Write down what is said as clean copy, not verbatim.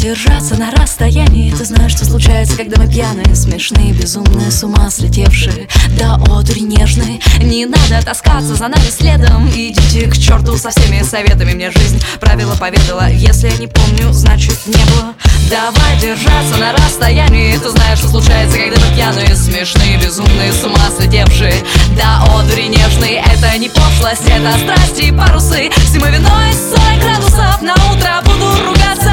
держаться на расстоянии. Ты знаешь, что случается, когда мы пьяные, смешные, безумные, с ума слетевшие, до одури нежные. Не надо таскаться за нами следом, идите к черту со всеми советами. Мне жизнь правила поведала, если я не помню, значит не было. Давай держаться на расстоянии. Ты знаешь, что случается, когда мы пьяные, смешные, безумные, с ума слетевшие, до одури нежные. Это не пошлость, это страсти и парусы. Зимой виной 40 градусов, на утро буду ругаться.